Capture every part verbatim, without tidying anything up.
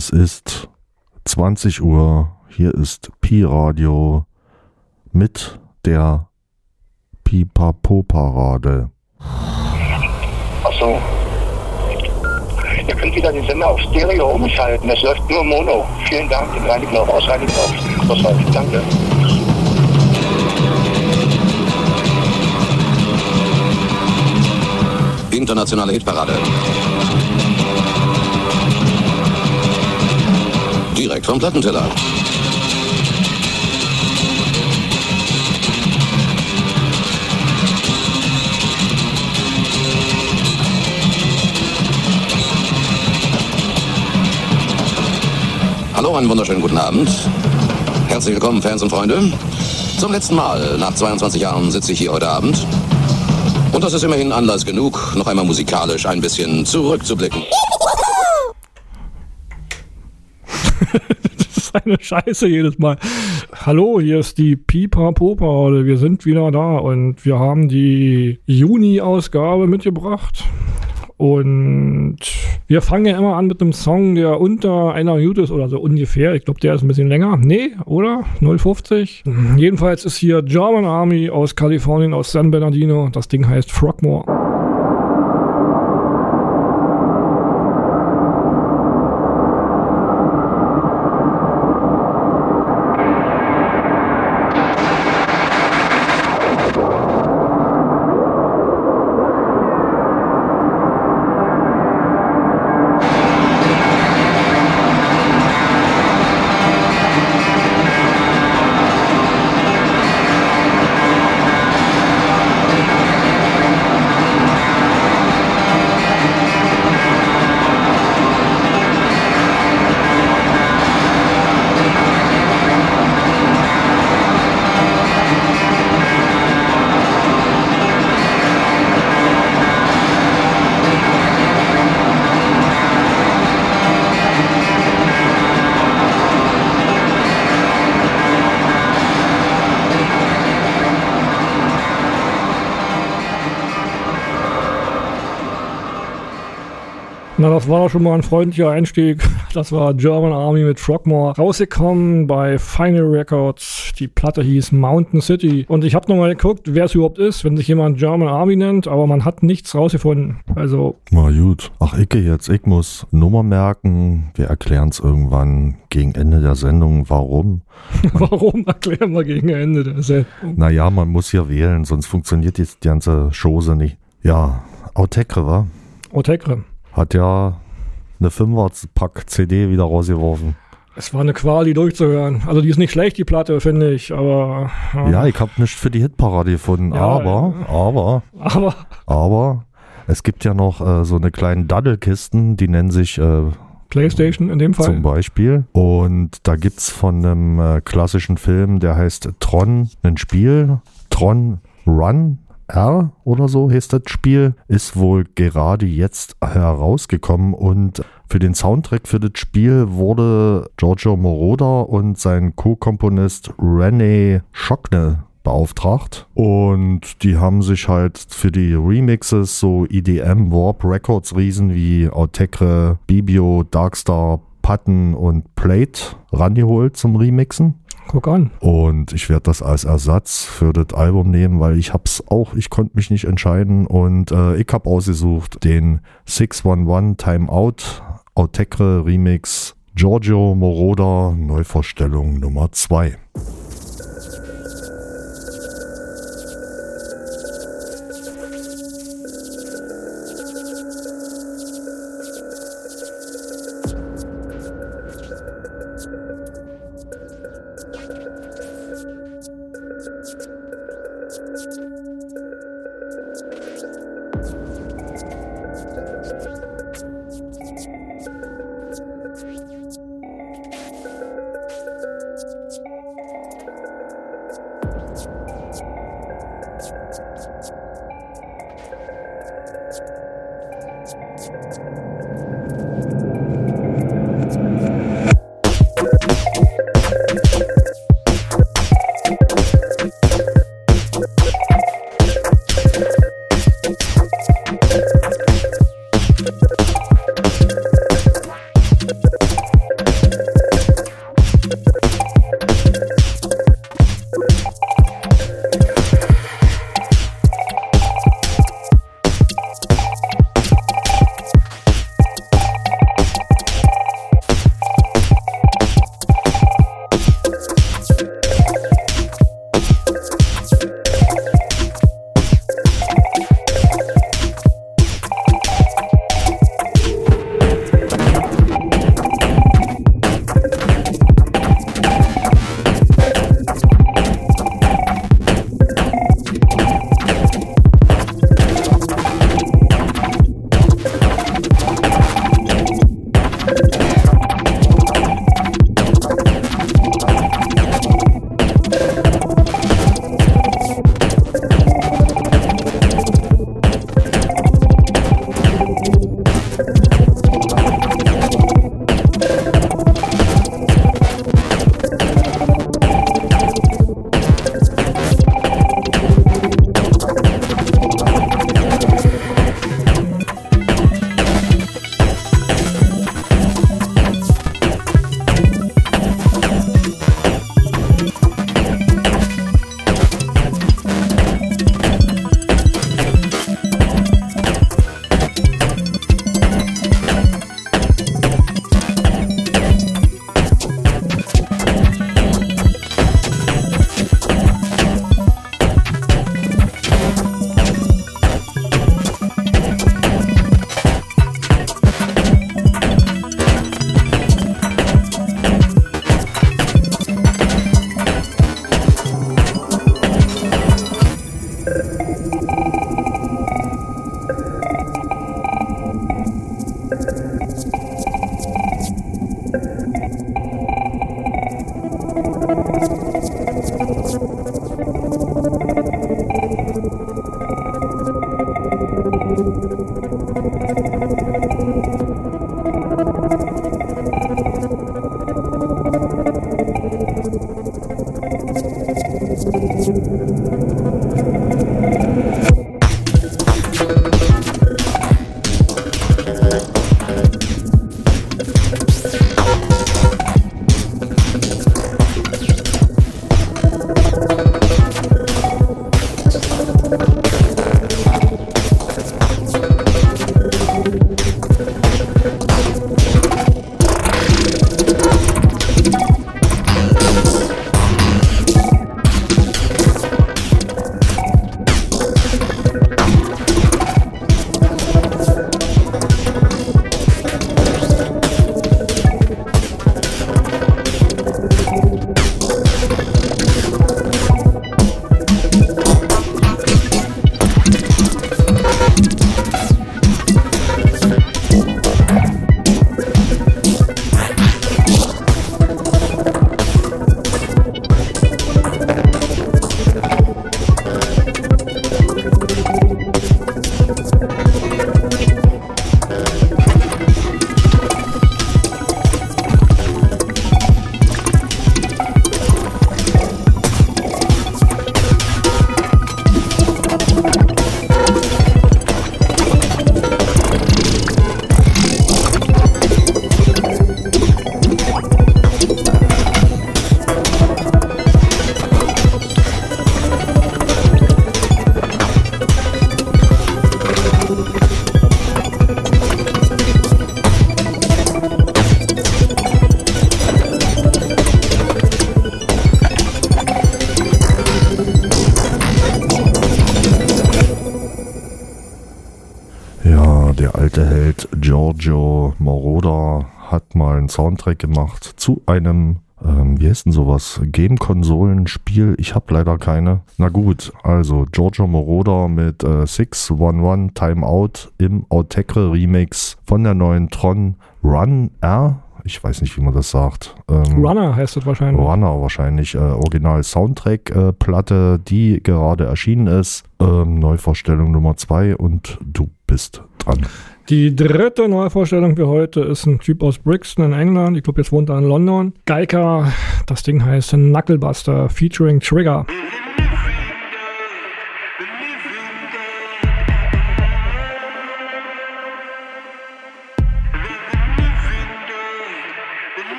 Es ist zwanzig Uhr, hier ist Pi-Radio mit der Pipapo-Parade. Achso. Ihr könnt wieder den Sender auf Stereo umschalten, es läuft nur Mono. Vielen Dank, den Reiniglauf, aus Reiniglauf. Danke. Internationale Hitparade. Direkt vom Plattenteller. Hallo, einen wunderschönen guten Abend. Herzlich willkommen, Fans und Freunde. Zum letzten Mal nach zweiundzwanzig Jahren sitze ich hier heute Abend. Und das ist immerhin Anlass genug, noch einmal musikalisch ein bisschen zurückzublicken. Das ist eine Scheiße jedes Mal. Hallo, hier ist die Pipapo-Parade. Wir sind wieder da und wir haben die Juni-Ausgabe mitgebracht. Und wir fangen ja immer an mit einem Song, der unter einer Minute ist oder so ungefähr. Ich glaube, der ist ein bisschen länger. Nee, oder? null fünfzig. Jedenfalls ist hier German Army aus Kalifornien, aus San Bernardino. Das Ding heißt Frogmore. Na, das war doch schon mal ein freundlicher Einstieg. Das war German Army mit Frogmore. Rausgekommen bei Final Records. Die Platte hieß Mountain City. Und ich habe nochmal geguckt, wer es überhaupt ist, wenn sich jemand German Army nennt, aber man hat nichts rausgefunden. Also. Na gut. Ach, Icke jetzt. Ich muss Nummer merken. Wir erklären es irgendwann gegen Ende der Sendung. Warum? Warum erklären wir gegen Ende der Sendung? Naja, man muss hier wählen, sonst funktioniert die ganze Chose nicht. Ja, Autechre, wa? Autechre. Hat ja eine Fünfer-Pack-C D wieder rausgeworfen. Es war eine Qual, die durchzuhören. Also die ist nicht schlecht, die Platte, finde ich, aber... Ja, ja ich habe nichts für die Hitparade gefunden, ja, aber, ja. aber, aber, aber, es gibt ja noch äh, so eine kleinen Daddelkisten, die nennen sich... Äh, PlayStation in dem Fall. Zum Beispiel. Und da gibt's von einem äh, klassischen Film, der heißt Tron, ein Spiel, Tron Run, R oder so heißt das Spiel, ist wohl gerade jetzt herausgekommen und für den Soundtrack für das Spiel wurde Giorgio Moroder und sein Co-Komponist René Schockne beauftragt und die haben sich halt für die Remixes so E D M Warp Records Riesen wie Autechre, Bibio, Darkstar, Patten und Plate rangeholt zum Remixen. Guck an. Und ich werde das als Ersatz für das Album nehmen, weil ich hab's auch, ich konnte mich nicht entscheiden und äh, ich habe ausgesucht den sechs eins eins Time Out Autechre Remix Giorgio Moroder Neuvorstellung Nummer zwei. der alte Held Giorgio Moroder hat mal einen Soundtrack gemacht zu einem, ähm, wie heißt denn sowas, Game-Konsolen-Spiel. Ich habe leider keine. Na gut, also Giorgio Moroder mit äh, six one one Timeout im Autechre Remix von der neuen Tron Run R. Ich weiß nicht, wie man das sagt. Ähm, Runner heißt das wahrscheinlich. Runner wahrscheinlich. Äh, Original Soundtrack-Platte, äh, die gerade erschienen ist. Ähm, Neuvorstellung Nummer zwei und du bist dran. Die dritte Neuvorstellung für heute ist ein Typ aus Brixton in England. Ich glaube, jetzt wohnt er in London. Geiker. Das Ding heißt Knucklebuster featuring Trigger.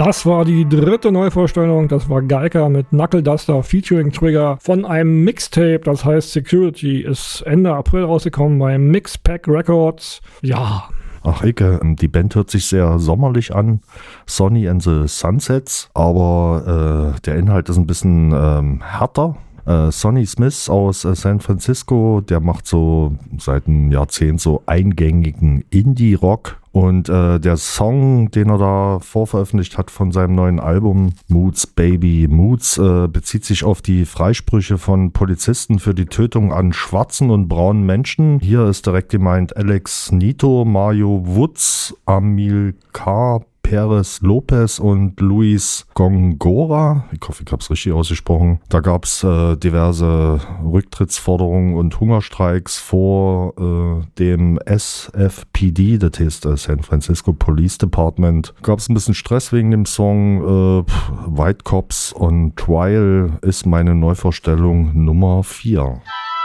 Das war die dritte Neuvorstellung. Das war Geiger mit Knuckle Duster featuring Trigger von einem Mixtape, das heißt Security. Ist Ende April rausgekommen bei Mixpack Records. Ja. Ach, Icke, die Band hört sich sehr sommerlich an. Sonny and the Sunsets. Aber äh, der Inhalt ist ein bisschen ähm, härter. Äh, Sonny Smith aus äh, San Francisco, der macht so seit einem Jahrzehnt so eingängigen Indie-Rock. Und äh, der Song, den er da vorveröffentlicht hat von seinem neuen Album Moods Baby Moods, äh, bezieht sich auf die Freisprüche von Polizisten für die Tötung an schwarzen und braunen Menschen. Hier ist direkt gemeint Alex Nito, Mario Woods, Amilcar Perez Lopez und Luis Gongora. Ich hoffe, ich habe es richtig ausgesprochen. Da gab es äh, diverse Rücktrittsforderungen und Hungerstreiks vor äh, dem S F P D, das heißt äh, San Francisco Police Department. Gab es ein bisschen Stress wegen dem Song. Äh, White Cops on Trial ist meine Neuvorstellung Nummer vier.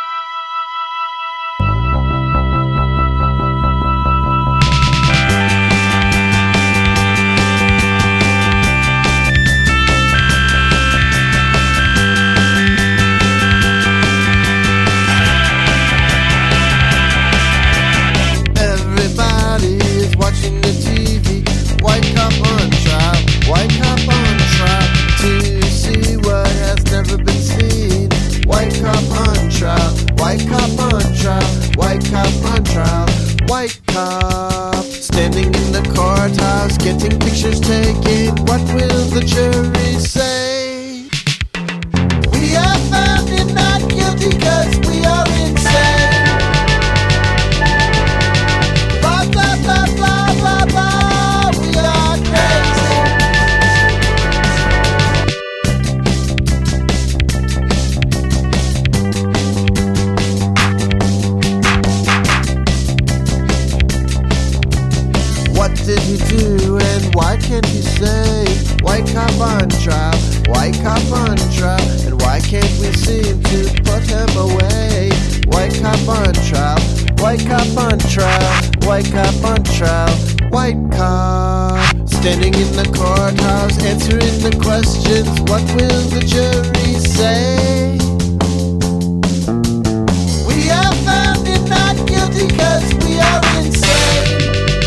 White cop on trial, white cop on trial, white cop standing in the courthouse, getting pictures taken. What will the jury say? We are found and not guilty cause we are insane. Blah, blah, blah, blah, blah, blah, we are crazy. What did he do and why can't he say? White cop on trial, white cop on trial, and why can't we seem to put him away? White cop on trial, white cop on trial, white cop on trial, white cop standing in the courthouse answering the questions. What will the jury say? We are found and not guilty cause we are insane.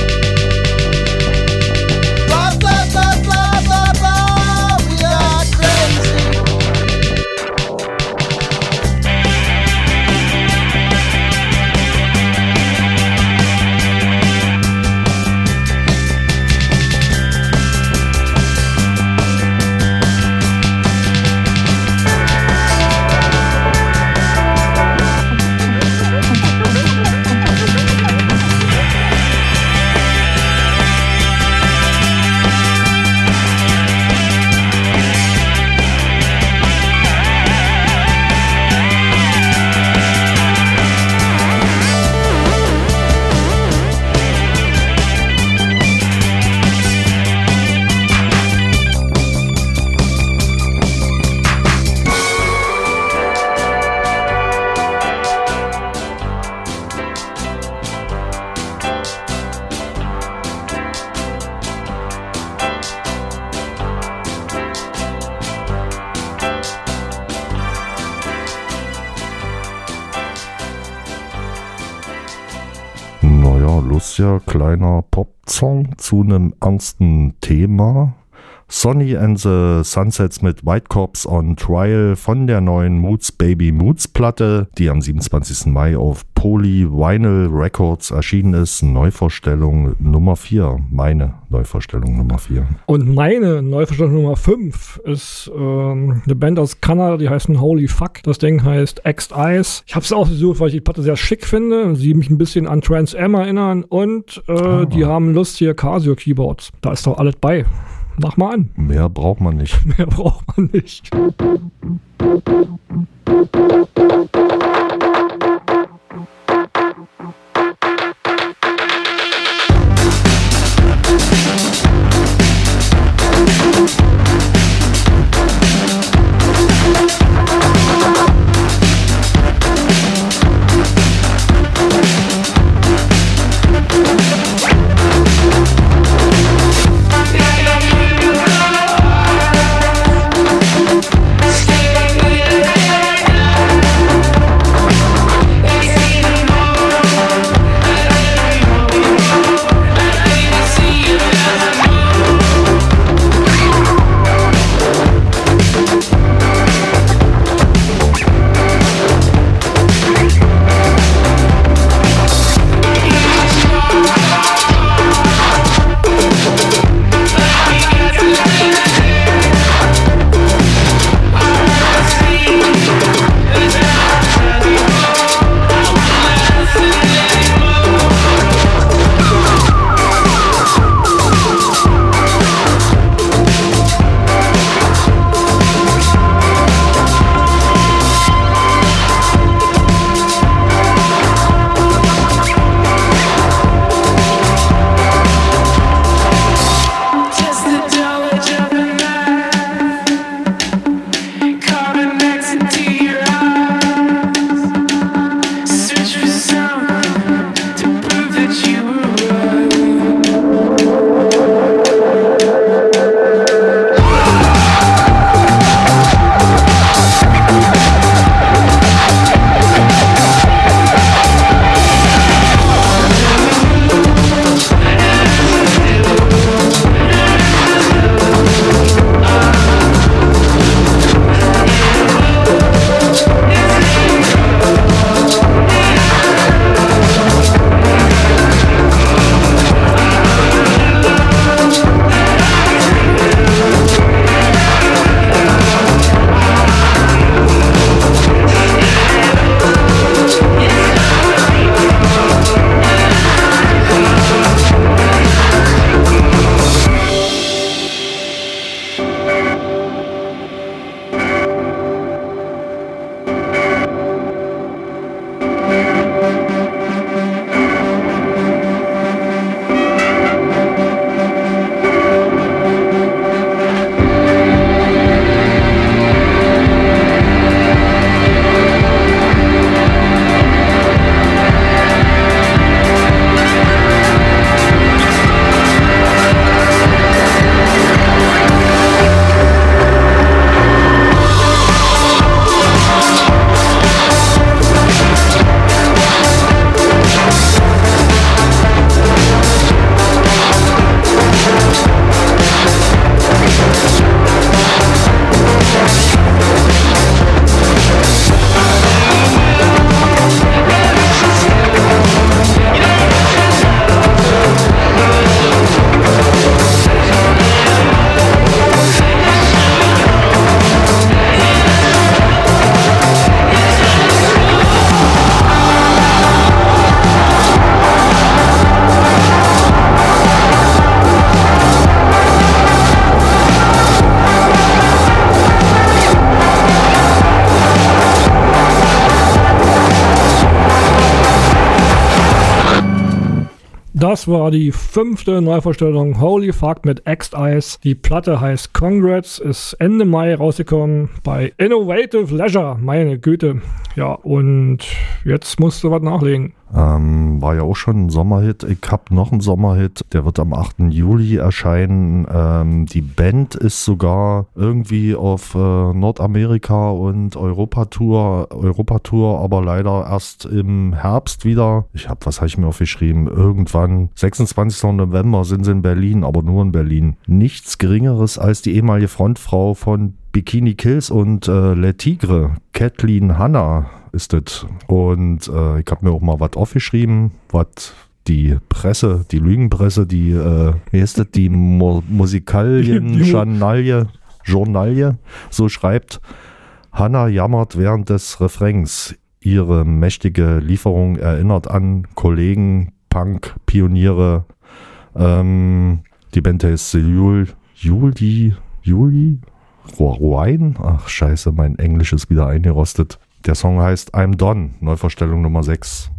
Lucia, kleiner Pop-Song zu einem ernsten Thema. Sonny and the Sunsets mit White Cops on Trial von der neuen Moods Baby Moods Platte, die am siebenundzwanzigsten Mai auf Poly Vinyl Records erschienen ist. Neuvorstellung Nummer vier. Meine Neuvorstellung Nummer vier. Und meine Neuvorstellung Nummer fünf ist ähm, eine Band aus Kanada, die heißen Holy Fuck. Das Ding heißt Axed Eyes. Ich habe es ausgesucht, weil ich die Platte sehr schick finde. Sie mich ein bisschen an Trans Am erinnern und äh, ah. die haben Lust hier Casio Keyboards. Da ist doch alles bei. Mach mal an. Mehr braucht man nicht. Mehr braucht man nicht. Yeah. Das war die fünfte Neuvorstellung Holy Fuck mit Axed Eyes. Die Platte heißt Congrats, ist Ende Mai rausgekommen bei Innovative Leisure. Meine Güte. Ja, und jetzt musst du was nachlegen. Ähm, war ja auch schon ein Sommerhit. Ich hab noch einen Sommerhit, der wird am achten Juli erscheinen. Ähm, die Band ist sogar irgendwie auf äh, Nordamerika und Europatour, Europatour, aber leider erst im Herbst wieder. Ich hab, was habe ich mir aufgeschrieben? Irgendwann, sechsundzwanzigsten November sind sie in Berlin, aber nur in Berlin. Nichts Geringeres als die ehemalige Frontfrau von Bikini Kills und äh, Le Tigre, Kathleen Hanna ist das. Und äh, ich habe mir auch mal was aufgeschrieben, was die Presse, die Lügenpresse, die, äh, wie heißt das, die Mo- Musikalien-Journalie, Journalie, so schreibt. Hanna jammert während des Refrains. Ihre mächtige Lieferung erinnert an Kollegen, Punk-Pioniere. Ähm, die Band heißt Juli, Juli, Juli? Roain? Ach scheiße, mein Englisch ist wieder eingerostet. Der Song heißt I'm Done, Neuvorstellung Nummer sechs.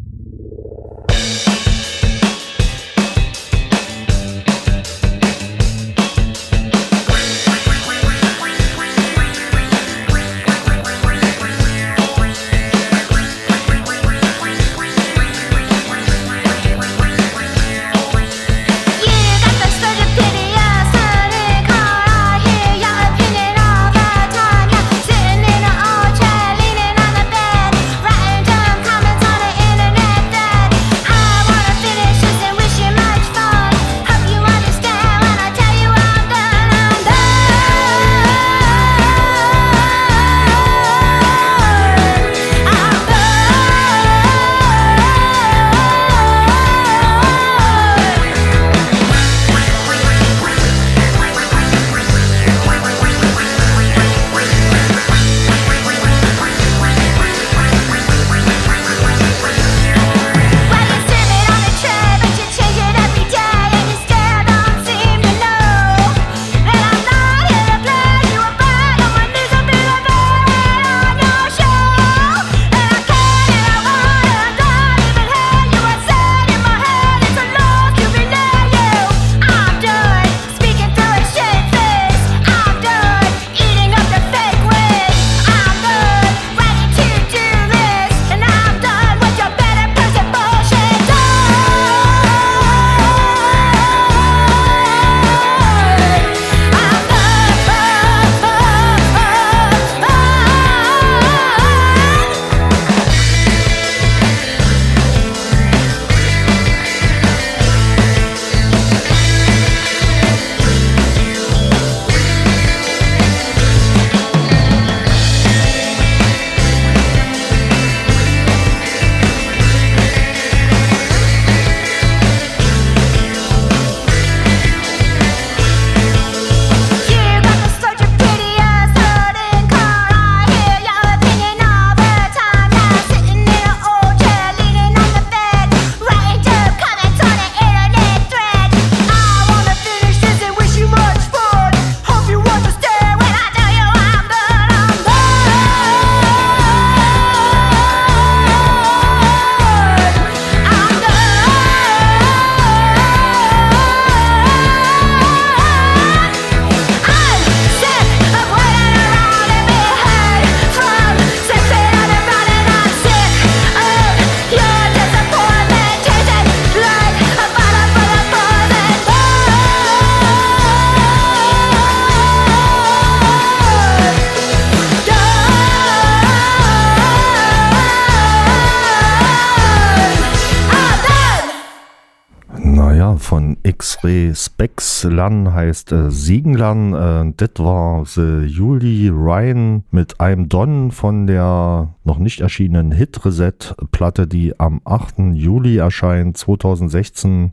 Von X-Ray Specs Lan heißt äh, Siegenlan. Äh, das war the Juli Ryan mit I'm Done von der noch nicht erschienenen Hit-Reset-Platte, die am achten Juli erscheint, zweitausendsechzehn.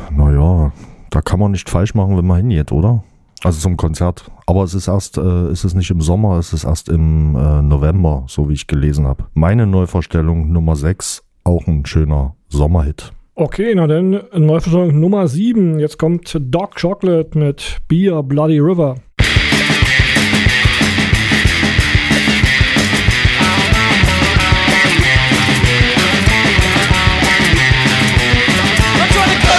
Naja, da kann man nicht falsch machen, wenn man hingeht, oder? Also zum Konzert. Aber es ist erst, äh, ist es nicht im Sommer, es ist erst im äh, November, so wie ich gelesen habe. Meine Neuvorstellung Nummer sechs, auch ein schöner Sommerhit. Okay, na dann Neuvorstellung Nummer sieben. Jetzt kommt Doc Chocolate mit Be a Bloody River. I'm trying to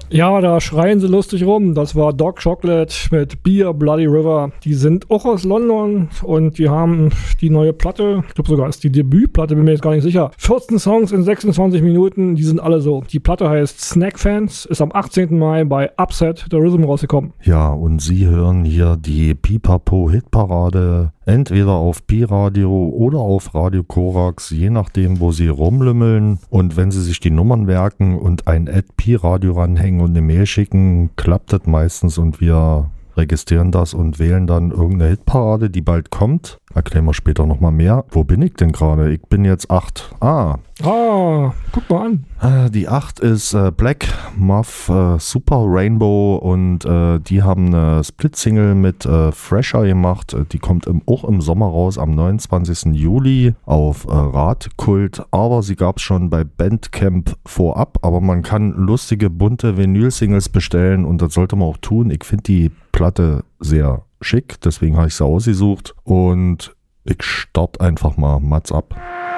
Ja, da schreien sie lustig rum. Das war Dog Chocolate mit Beer Bloody River. Die sind auch aus London und die haben die neue Platte, ich glaube sogar ist die Debütplatte, bin mir jetzt gar nicht sicher. vierzehn Songs in sechsundzwanzig Minuten, die sind alle so. Die Platte heißt Snack Fans, ist am achtzehnten Mai bei Upset the Rhythm rausgekommen. Ja, und Sie hören hier die Pipapo Hitparade entweder auf Pi-Radio oder auf Radio Korax, je nachdem, wo Sie rumlümmeln. Und wenn Sie sich die Nummern merken und ein Ad Pi-Radio ranhängen und eine Mail schicken, klappt das meistens und wir registrieren das und wählen dann irgendeine Hitparade, die bald kommt. Erklären wir später nochmal mehr. Wo bin ich denn gerade? Ich bin jetzt acht. Ah. Ah, guck mal an. Äh, die acht ist äh, Black Muff äh, Super Rainbow und äh, die haben eine Split-Single mit äh, Fresher gemacht. Die kommt im, auch im Sommer raus, am neunundzwanzigsten Juli auf äh, Radkult. Aber sie gab es schon bei Bandcamp vorab. Aber man kann lustige, bunte Vinyl-Singles bestellen und das sollte man auch tun. Ich finde die Platte sehr schick, deswegen habe ich sie ausgesucht und ich starte einfach mal Mats ab.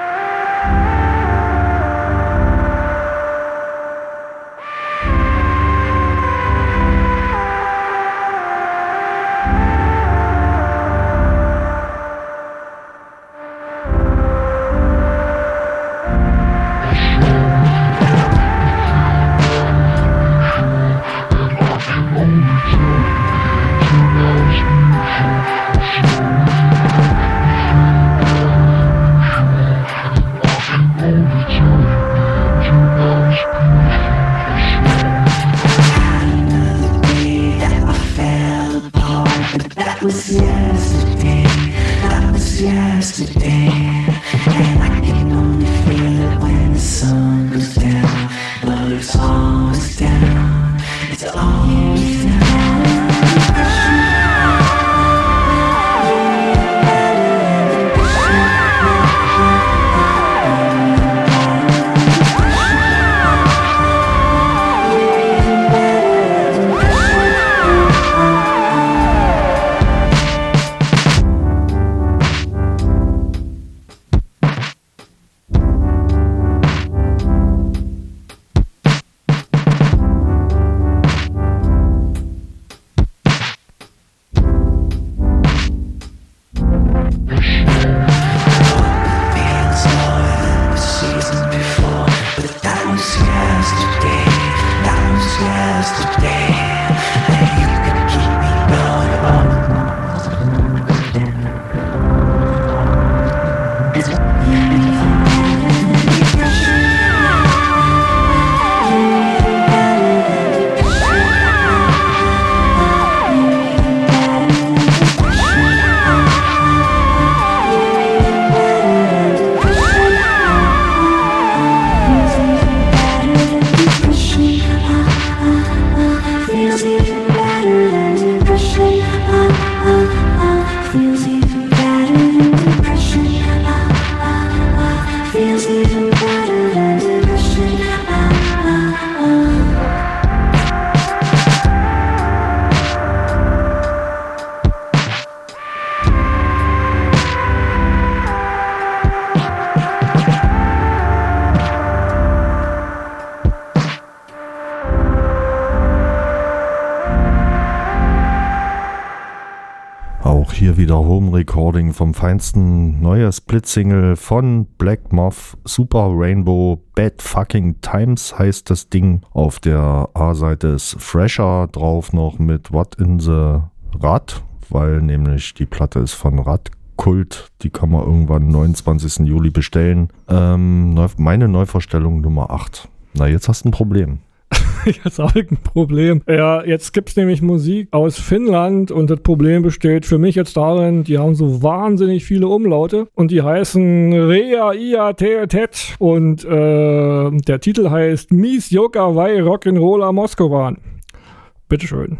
Hier wieder Home Recording vom feinsten, neue Split-Single von Black Muff, Super Rainbow, Bad Fucking Times heißt das Ding. Auf der A-Seite ist Fresher drauf noch mit What in the Rad, weil nämlich die Platte ist von Radkult, die kann man irgendwann neunundzwanzigsten Juli bestellen. Ähm, meine Neuvorstellung Nummer acht. Na, jetzt hast du ein Problem. Jetzt habe ich ein Problem. Ja, jetzt gibt es nämlich Musik aus Finnland und das Problem besteht für mich jetzt darin, die haben so wahnsinnig viele Umlaute und die heißen Rea Ia Te Tet und äh, der Titel heißt Mies Joka Vai Rock'n'Rolla Moskowan. Bitteschön.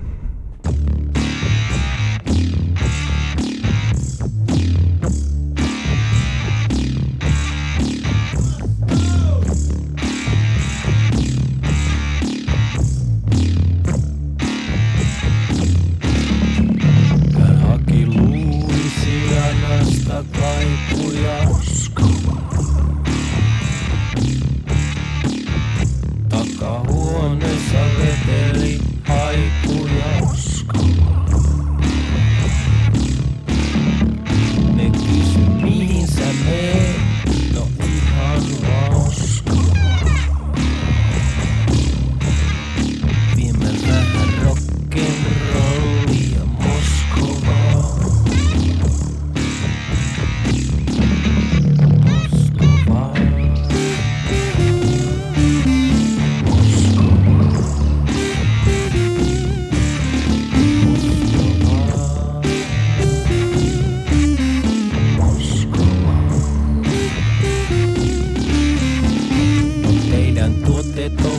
Takahuoneessa veteen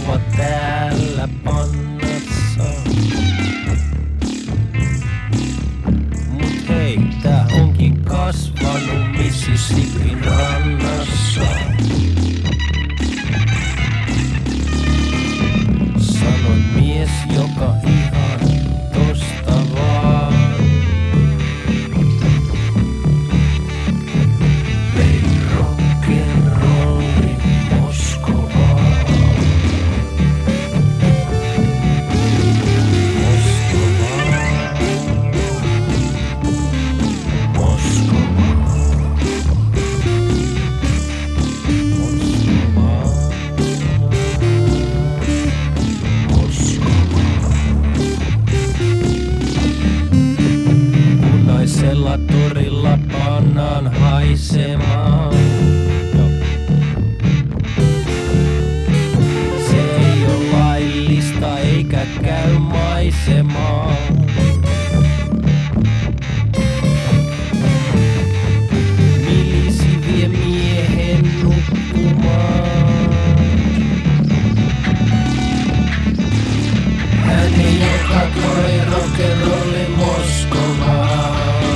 ovat täällä pannassa. Mut hei, tää onkin kasvanut Mississippin rannassa. Sanoin mies, joka ihan tosta vaan vei rock'n'rollin Moskovaan. Moskovaan. Moskovaan. Punaisella torilla pannaan haisemaan. Se ei oo laillista eikä käy maisemaan. Milisi vie miehen nukkumaan. Hän ei joka toi rock'n'rollin Moskovaan.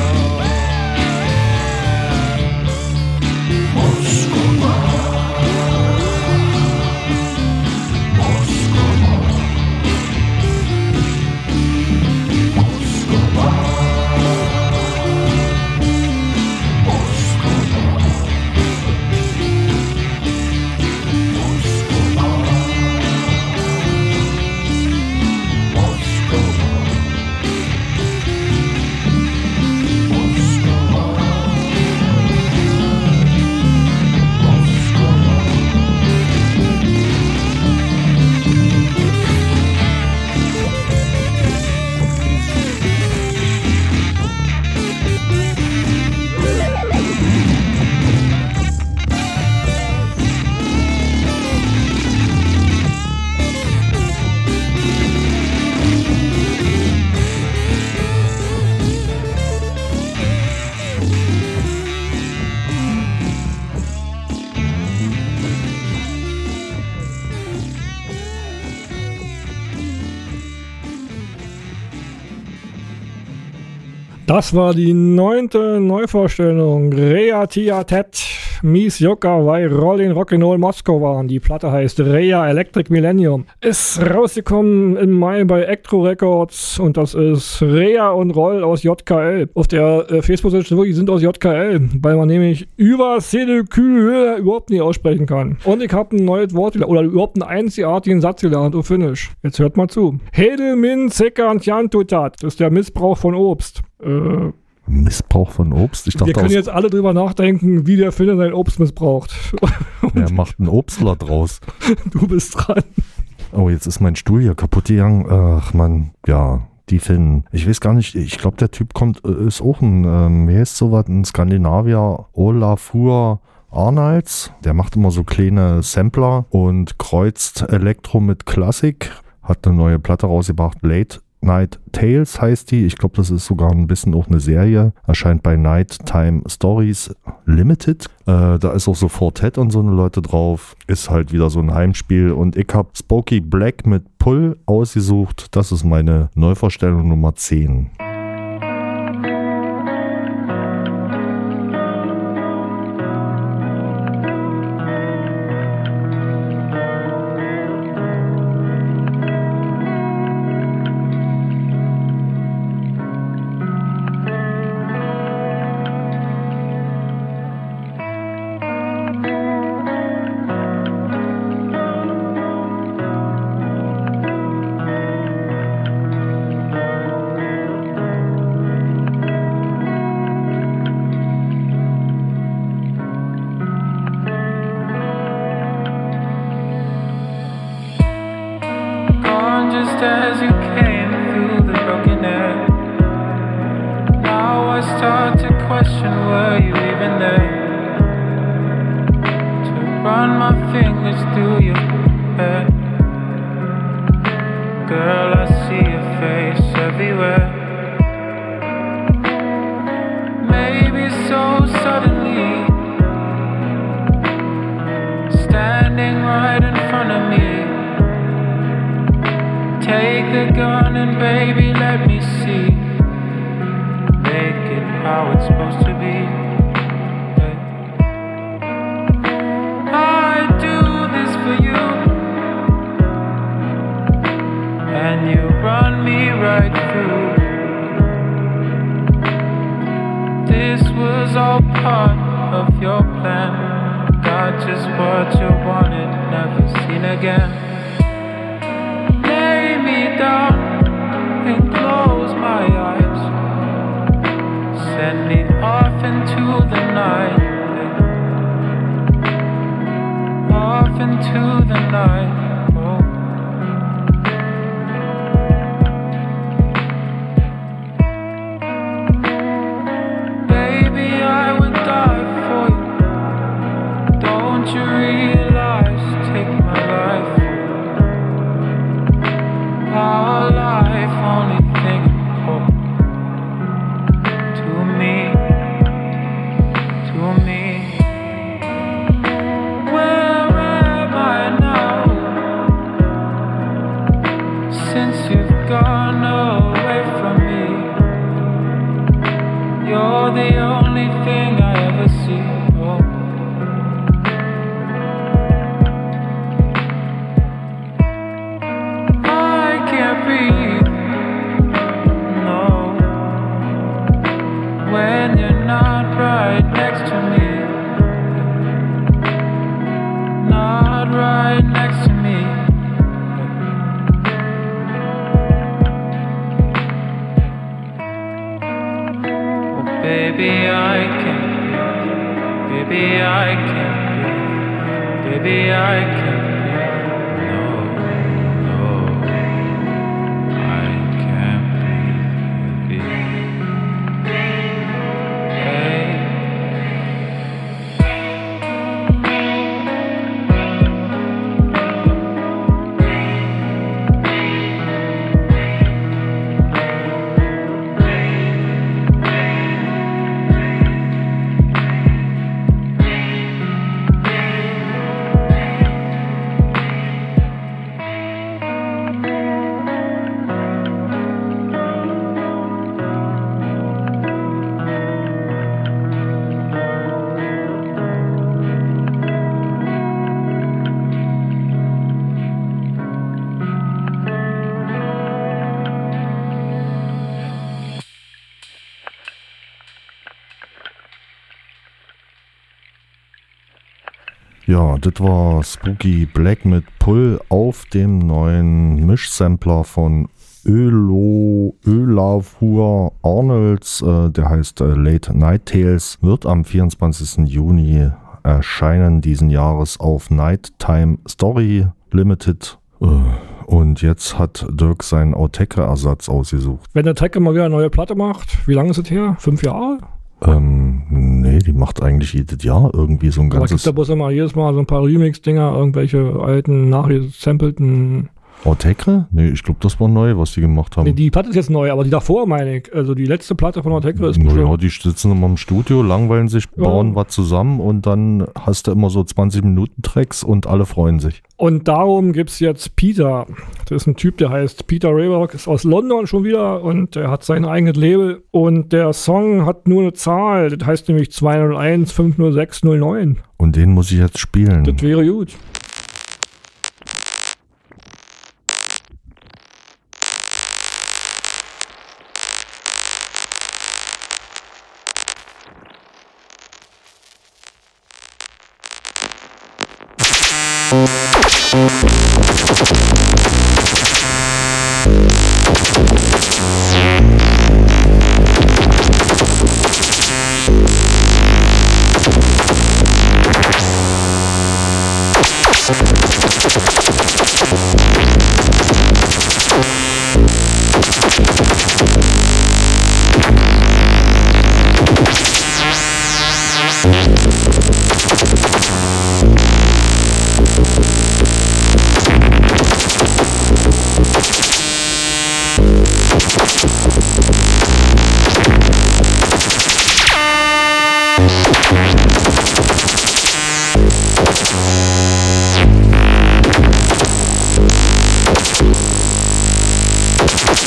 Das war die neunte Neuvorstellung. Rea Tia Tet, Mies Joka Vai Rollin Rock'n'Roll Moskowan. Die Platte heißt Rea Electric Millennium. Ist rausgekommen im Mai bei Electro Records und das ist Rea und Roll aus J K L. Auf der äh, Facebook-Seite steht wirklich, die sind aus J K L, weil man nämlich über Sedekü überhaupt nicht aussprechen kann. Und ich habe ein neues Wort gelernt, oder überhaupt einen einzigartigen Satz gelernt auf Finnisch. Jetzt hört mal zu. Hedel min sekantiantutat. Das ist der Missbrauch von Obst. Äh, Missbrauch von Obst? Ich dachte, wir können aus, jetzt alle drüber nachdenken, wie der Finne sein Obst missbraucht. er macht einen Obstler draus. Du bist dran. Oh, jetzt ist mein Stuhl hier kaputt gegangen. Ach man, ja, die Finnen. Ich weiß gar nicht, ich glaube, der Typ kommt, ist auch ein, ähm, wie heißt sowas, ein Skandinavier, Olafur Arnalds. Der macht immer so kleine Sampler und kreuzt Elektro mit Klassik. Hat eine neue Platte rausgebracht, Late Night Tales heißt die. Ich glaube, das ist sogar ein bisschen auch eine Serie. Erscheint bei Nighttime Stories Limited. Äh, da ist auch so Fortet und so eine Leute drauf. Ist halt wieder so ein Heimspiel. Und ich habe Spooky Black mit Pull ausgesucht. Das ist meine Neuvorstellung Nummer zehn. Standing right in front of me. the gun and baby, let me see. Make it how it's supposed to be. I do this for you, and you run me right through. This was all part of your plan. Got just what you wanted, never seen again. Lay me down and close my eyes. Send me off into the night. Off into the night. Oh. Baby, I would die for you. Don't you realize? Take my life. Our life, only thing important to me, to me. Where am I now? Since you've gone away from me, you're the only thing I ever see. Oh. I can't breathe, no, when you're not right next to me, not right next to me. Oh baby, I can't breathe, baby, I can't breathe, baby, I can't breathe. Ja, das war Spooky Black mit Pull auf dem neuen Mischsampler von Ölo, Ölavur Arnolds, äh, der heißt äh, Late Night Tales, wird am vierundzwanzigsten Juni erscheinen diesen Jahres auf Nighttime Story Limited. Äh, und jetzt hat Dirk seinen Autechre-Ersatz ausgesucht. Wenn der Tech mal wieder eine neue Platte macht, wie lange ist es her? Fünf Jahre? Ähm, nee, die macht eigentlich jedes Jahr irgendwie so ein Aber ganzes... gibt da bloß immer jedes Mal so ein paar Remix-Dinger, irgendwelche alten, nachgesampelten... Autechre? Nee, ich glaube, das war neu, was die gemacht haben. Nee, die Platte ist jetzt neu, aber die davor, meine ich. Also die letzte Platte von Autechre ist Naja, die sitzen immer im Studio, langweilen sich, bauen Ja. was zusammen und dann hast du immer so zwanzig Minuten Tracks und alle freuen sich. Und darum gibt es jetzt Peter. Das ist ein Typ, der heißt Peter Rayrock, ist aus London schon wieder und er hat sein eigenes Label. Und der Song hat nur eine Zahl, das heißt nämlich zwei null eins fünf null sechs null neun. Und den muss ich jetzt spielen. Das wäre gut.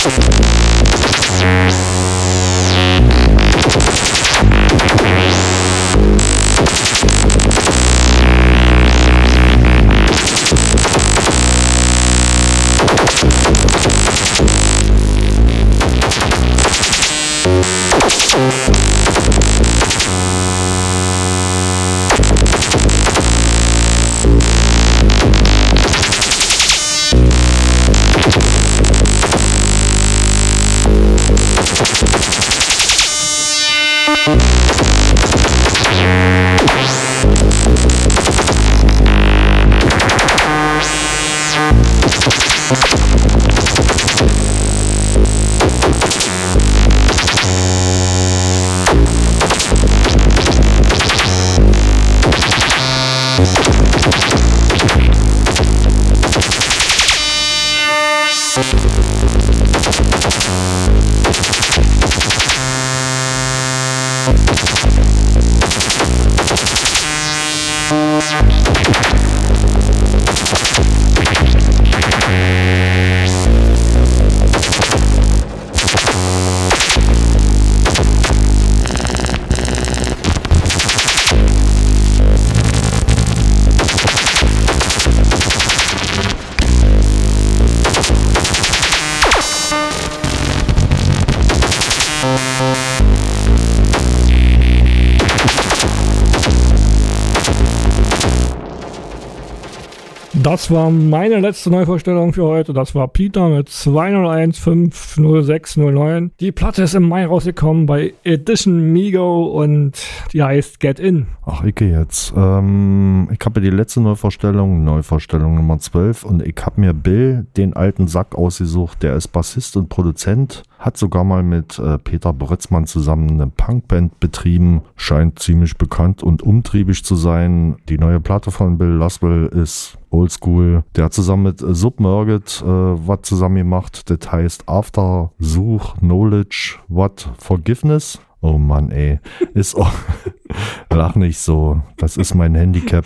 Das war meine letzte Neuvorstellung für heute. Das war Peter mit zwei null eins fünf null sechs null neun. Die Platte ist im Mai rausgekommen bei Edition Migo und die heißt Get In. Ach, ich gehe jetzt. Ähm, ich habe ja die letzte Neuvorstellung, Neuvorstellung Nummer zwölf, und ich habe mir Bill, den alten Sack, ausgesucht. Der ist Bassist und Produzent, hat sogar mal mit äh, Peter Britzmann zusammen eine Punkband betrieben, scheint ziemlich bekannt und umtriebig zu sein. Die neue Platte von Bill Laswell ist oldschool. Der hat zusammen mit äh, Submerged äh, was zusammen gemacht. Das heißt After Such Knowledge What Forgiveness. Oh Mann, ey. Ist auch lach nicht so. Das ist mein Handicap.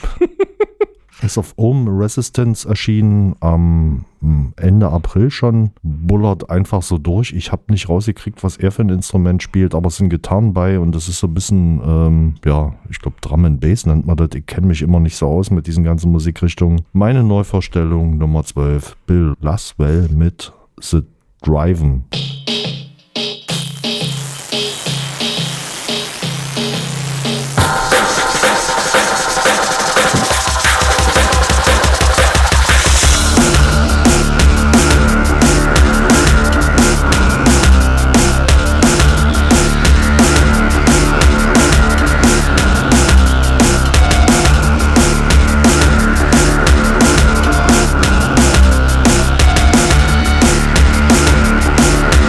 Ist auf Ohm Resistance erschienen am Ende April schon. Bullert einfach so durch. Ich habe nicht rausgekriegt, was er für ein Instrument spielt, aber es sind Gitarren bei und das ist so ein bisschen, ähm, ja, ich glaube Drum and Bass nennt man das. Ich kenne mich immer nicht so aus mit diesen ganzen Musikrichtungen. Meine Neuvorstellung Nummer zwölf, Bill Laswell mit The Driven. We'll be right back.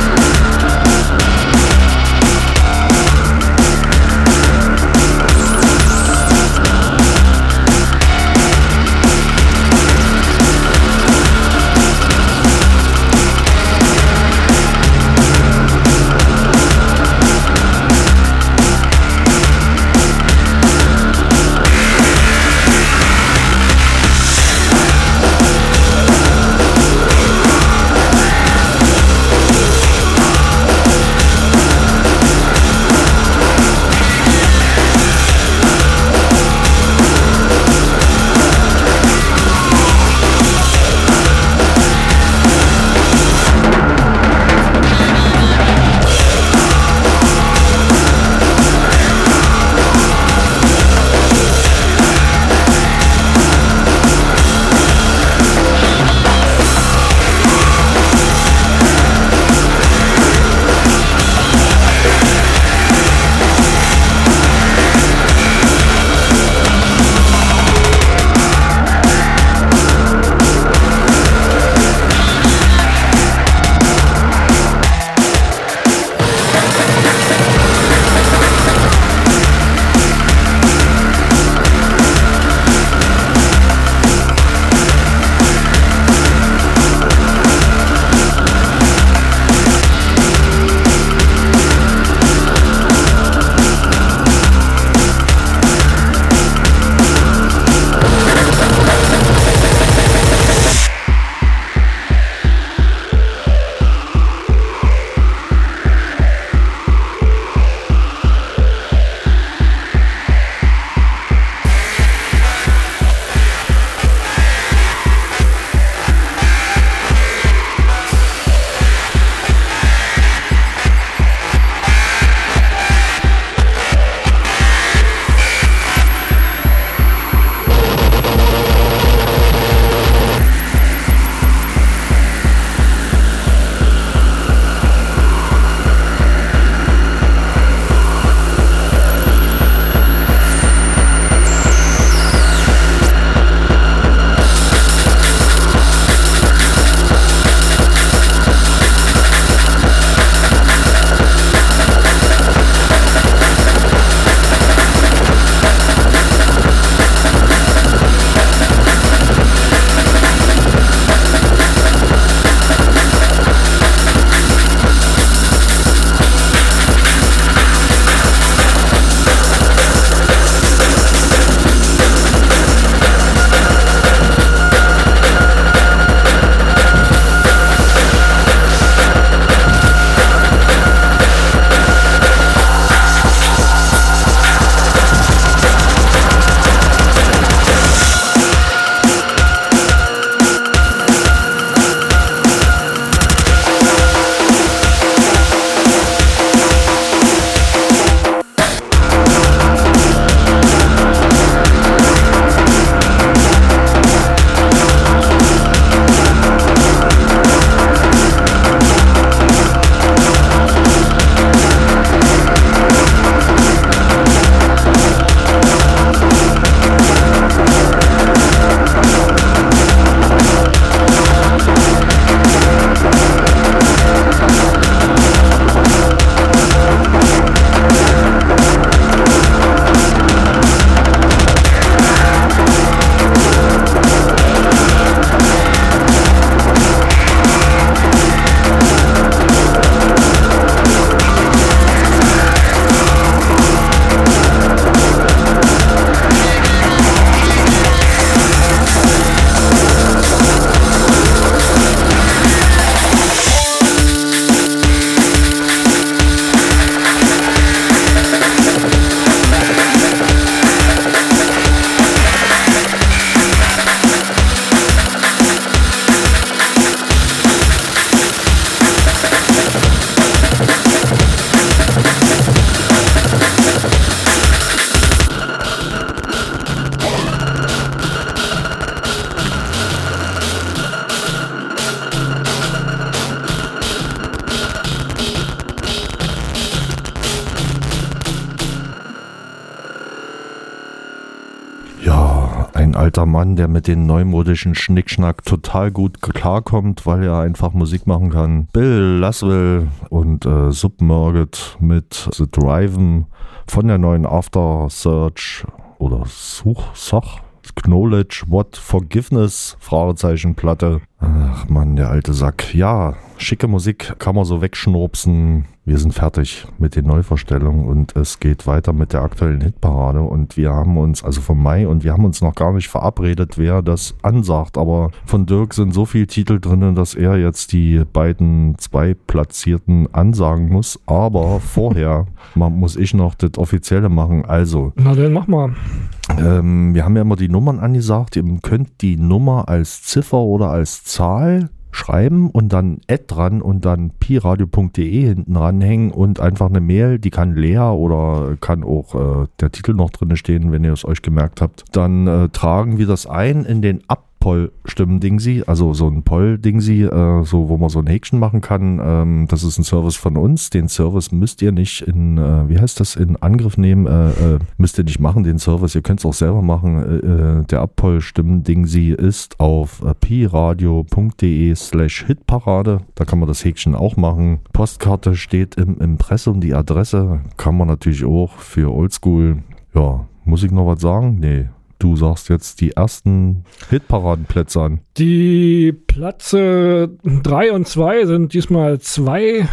alter Mann, der mit den neumodischen Schnickschnack total gut klarkommt, weil er einfach Musik machen kann. Bill Laswell und äh, Submerged mit The Driven von der neuen After Search oder Such, Sach, Knowledge, What, Forgiveness, Fragezeichen, Platte. Ach Mann, der alte Sack. Ja, schicke Musik kann man so wegschnurpsen. Wir sind fertig mit den Neuvorstellungen und es geht weiter mit der aktuellen Hitparade und wir haben uns, also vom Mai, und wir haben uns noch gar nicht verabredet, wer das ansagt, aber von Dirk sind so viele Titel drin, dass er jetzt die beiden Zweitplatzierten ansagen muss, aber vorher muss ich noch das Offizielle machen, also. Na dann mach mal. Ähm, wir haben ja immer die Nummern angesagt, ihr könnt die Nummer als Ziffer oder als Zahl schreiben und dann Ad dran und dann pi radio punkt de hinten ranhängen und einfach eine Mail, die kann leer oder kann auch äh, der Titel noch drin stehen, wenn ihr es euch gemerkt habt. Dann äh, tragen wir das ein in den Abpoll-Stimmen-Dingsi, also so ein Poll-Dingsi, äh, so, wo man so ein Häkchen machen kann. Ähm, das ist ein Service von uns. Den Service müsst ihr nicht in, äh, wie heißt das, in Angriff nehmen. Äh, äh, müsst ihr nicht machen, den Service. Ihr könnt es auch selber machen. Äh, der Abpoll-Stimmen-Dingsi ist auf äh, pi radio punkt de slash hitparade. Da kann man das Häkchen auch machen. Postkarte steht im Impressum, die Adresse kann man natürlich auch für Oldschool. Ja, muss ich noch was sagen? Nee. Du sagst jetzt die ersten Hitparadenplätze an. Die Plätze drei und zwei sind diesmal zwei,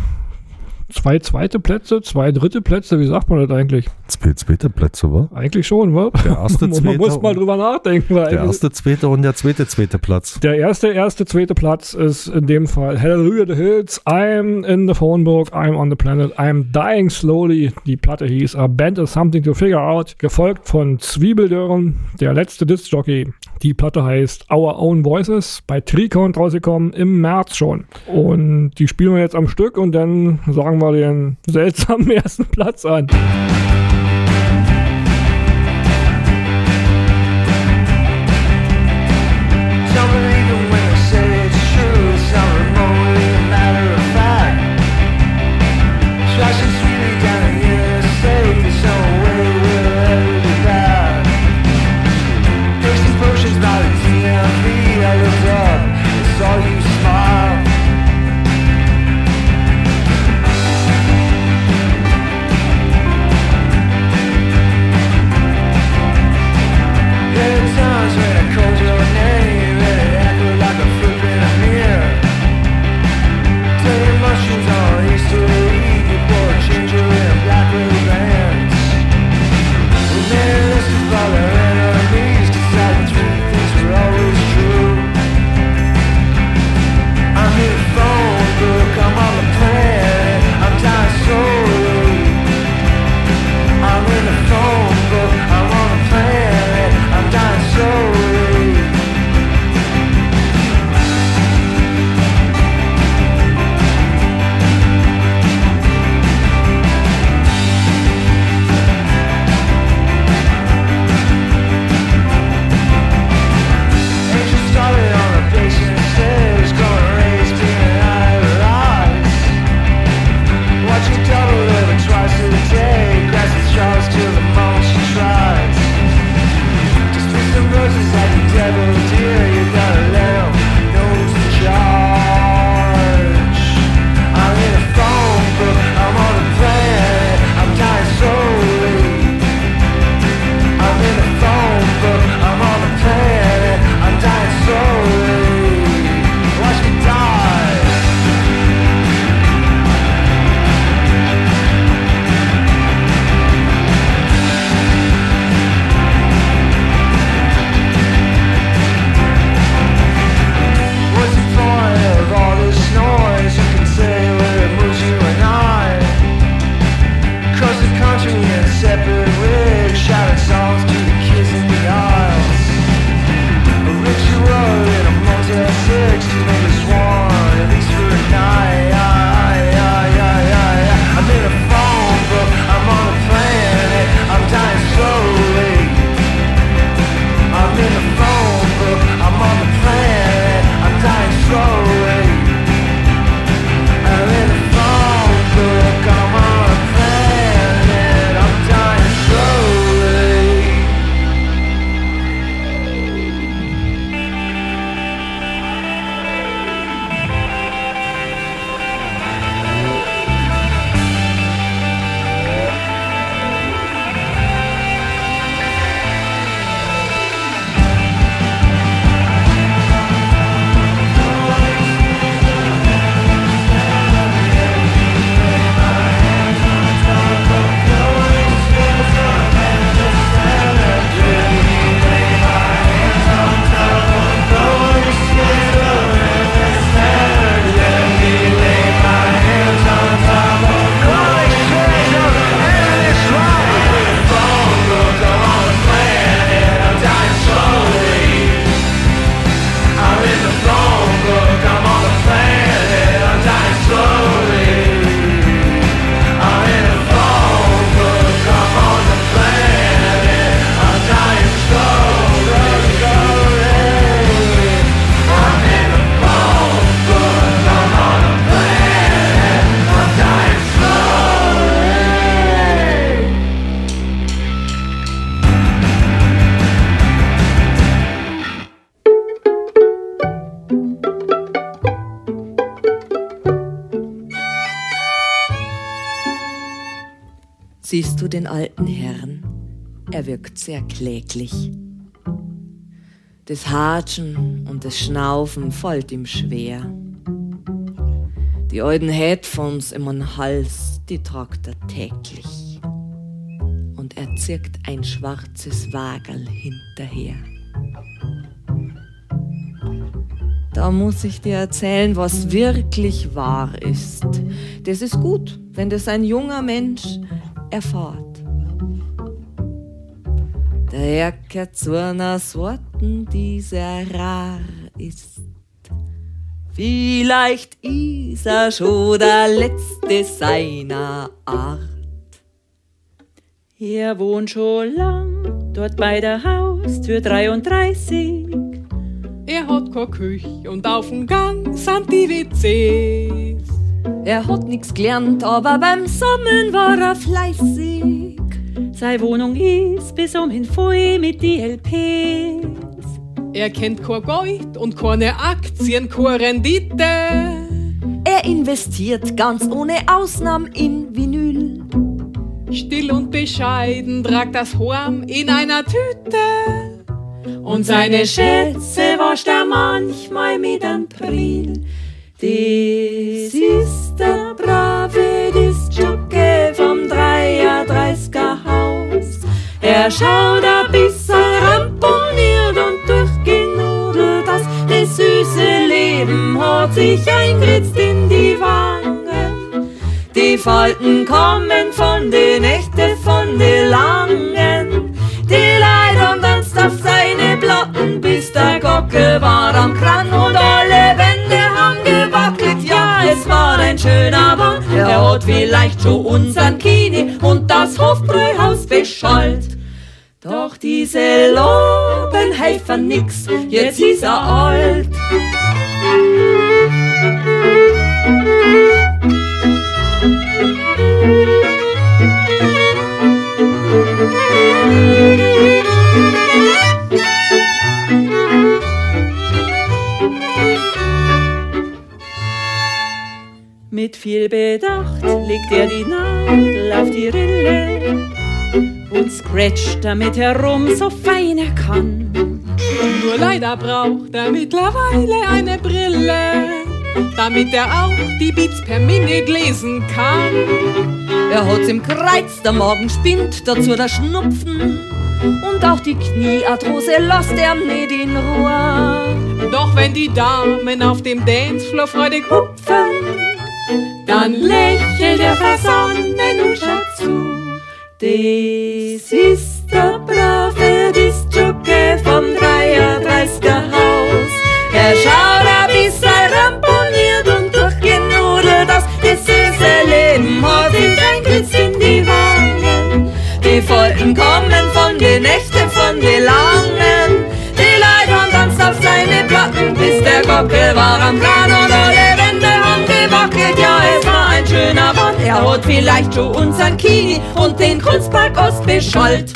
zwei zweite Plätze, zwei dritte Plätze. Wie sagt man das eigentlich? Zwei zweite Plätze, wa? Eigentlich schon, wa? Der erste, zweite. Man muss mal drüber nachdenken. Weil der erste, zweite und der zweite, zweite Platz. Der erste, erste, zweite Platz ist in dem Fall Hallelujah the Hills, I'm in the Phone Book, I'm on the Planet, I'm Dying Slowly. Die Platte hieß A Band is Something to Figure Out, gefolgt von Zwiebeldörren, der letzte Disc-Jockey. Die Platte heißt Our Own Voices, bei Tricount rausgekommen, im März schon. Und die spielen wir jetzt am Stück und dann sagen wir den seltsamen ersten Platz an. Smile. Siehst du den alten Herrn? Er wirkt sehr kläglich. Das Hatschen und das Schnaufen fällt ihm schwer. Die alten Headphones im Hals, die tragt er täglich. Und er zirkt ein schwarzes Wagerl hinterher. Da muss ich dir erzählen, was wirklich wahr ist. Das ist gut, wenn das ein junger Mensch erfahrt. Der Herr gehört zu einer Sorten, die sehr rar ist. Vielleicht ist er schon der Letzte seiner Art. Er wohnt schon lang dort bei der Haustür dreiunddreißig. Er hat keine Küche und auf dem Gang sind die W Cs. Er hat nix gelernt, aber beim Sammeln war er fleißig. Seine Wohnung ist bis umhin voll mit die L Ps. Er kennt kein Geld und keine Aktien, keine Rendite. Er investiert ganz ohne Ausnahme in Vinyl. Still und bescheiden tragt das Horn in einer Tüte. Und seine Schätze wascht er manchmal mit einem Priel. Das ist der brave Disc-Jockey vom dreiunddreißiger Haus. Er schaut ein bisschen ramponiert und durchgenudelt, dass das süße Leben hat sich eingeritzt in die Wangen. Die Falten kommen von den Nächten, von den Langen. Die Leid und tanzt auf seine Platten, bis der Gockel war am Kran und alle Wände haben gewackelt. Ja, es war ein schöner Wagen. Er hat vielleicht schon unseren Kini und das Hofbräuhaus beschallt. Doch diese Loben helfen nix, jetzt ist er alt. Mit viel Bedacht legt er die Nadel auf die Rille und scratcht damit herum, so fein er kann. Nur leider braucht er mittlerweile eine Brille, damit er auch die Beats per Minute lesen kann. Er hat's im Kreuz, der Magen spinnt, dazu der Schnupfen. Und auch die Kniearthrose lässt er nicht in Ruhe. Doch wenn die Damen auf dem Dancefloor freudig hupfen, dann lächelt er versonnen und schaut zu. Das ist der brave Disc-Jockey vom dreiunddreißiger Haus. Er schaut ein bisschen ramponiert und durchgenudelt, dass das süße Leben hat sich eingeritzt in die Wangen. Die Falten kommen von den Nächten, von den Langen. Die Leute haben tanzt auf seine Platten, bis der Gockel war am Plan und alle Wände haben gewackelt. Ja, es war ein schöner Mann. Er hat vielleicht schon unseren Kini und den Kunstpark Ost beschallt.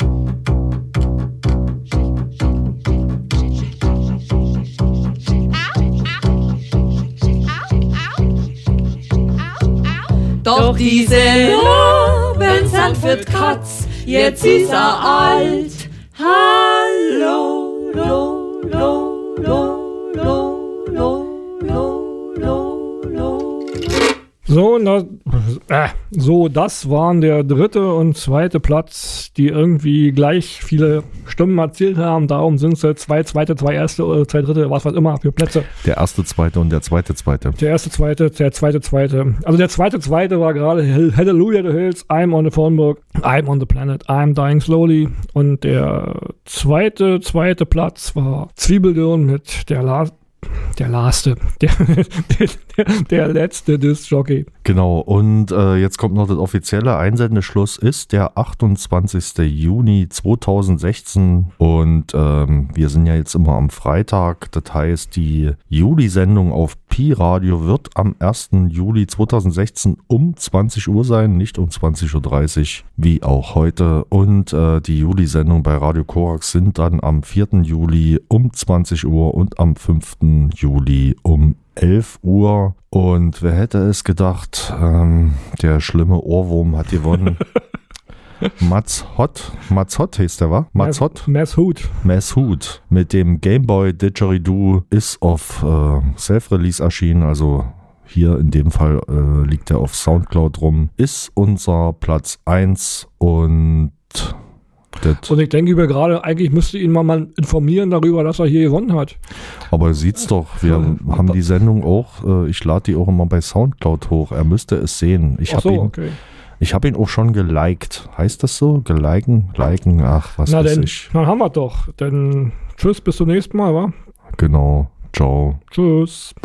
Doch diese Loben sind für die Katz, jetzt ist er alt. Hallo, lo, lo, lo, lo, lo, lo, lo, lo. So, na, äh, so, das waren der dritte und zweite Platz, die irgendwie gleich viele Stimmen erzielt haben. Darum sind es zwei zweite, zwei erste oder zwei dritte, was was immer für Plätze. Der erste, zweite und der zweite, zweite. Der erste, zweite, der zweite, zweite. Also der zweite, zweite war gerade Hallelujah the Hills, I'm on the Phone Book, I'm on the Planet, I'm Dying Slowly. Und der zweite, zweite Platz war Zwiebeldürren mit der Last. Der Laste, der, der, der letzte Disc-Jockey. Genau, und äh, jetzt kommt noch das offizielle Einsendeschluss, ist der achtundzwanzigster Juni zweitausendsechzehn und ähm, wir sind ja jetzt immer am Freitag, das heißt die Juli-Sendung auf Pi Radio wird am ersten Juli zweitausendsechzehn um zwanzig Uhr sein, nicht um zwanzig Uhr dreißig wie auch heute und äh, die Juli-Sendung bei Radio Korax sind dann am vierten Juli um zwanzig Uhr und am fünften Juli um elf Uhr und wer hätte es gedacht, ähm, der schlimme Ohrwurm hat gewonnen. Mats Hott, Mats Hott hieß der, wa? Mats Hott? Masood. Masood. Mit dem Game Boy Didgeridoo ist auf äh, Self-Release erschienen, also hier in dem Fall äh, liegt er auf Soundcloud rum, ist unser Platz eins und das. Und ich denke mir gerade, eigentlich müsste ihn mal, mal informieren darüber, dass er hier gewonnen hat. Aber er sieht's doch, wir ja. haben die Sendung auch, äh, ich lade die auch immer bei Soundcloud hoch, er müsste es sehen. Ich habe so, ihn, okay. ich hab ihn auch schon geliked. Heißt das so? Geliken? Liken? Ach, was Na weiß denn, ich. dann haben wir doch. Dann tschüss, bis zum nächsten Mal, wa? Genau, ciao. Tschüss.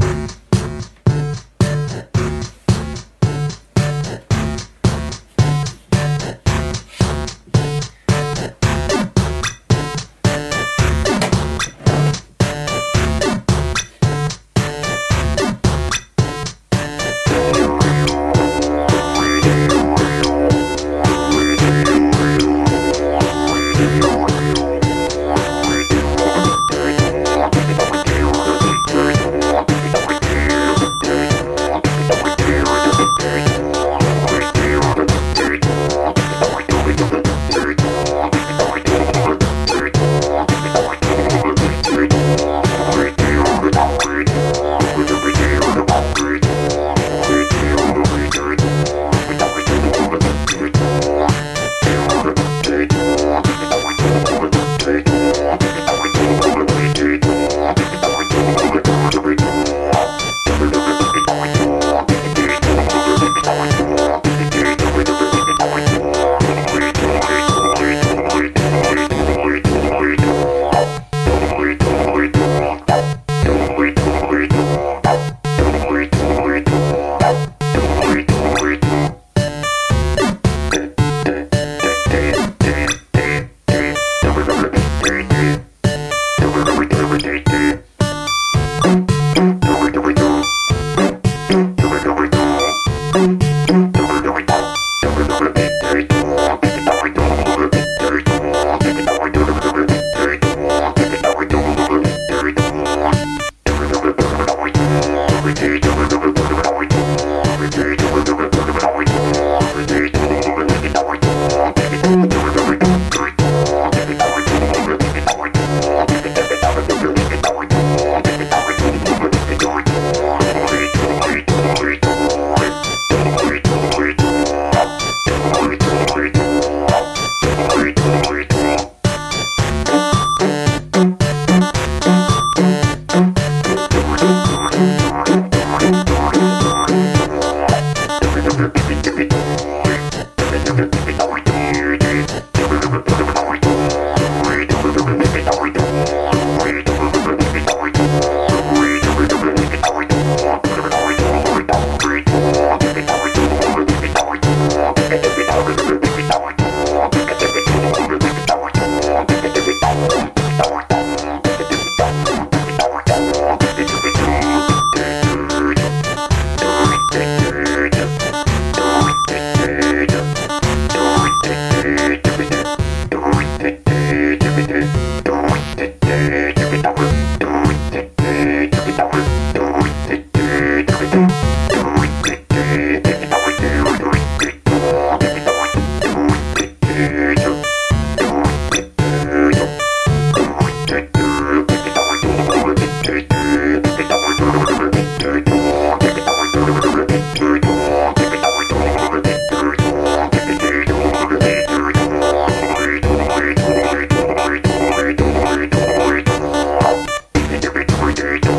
Wait, wait, wait.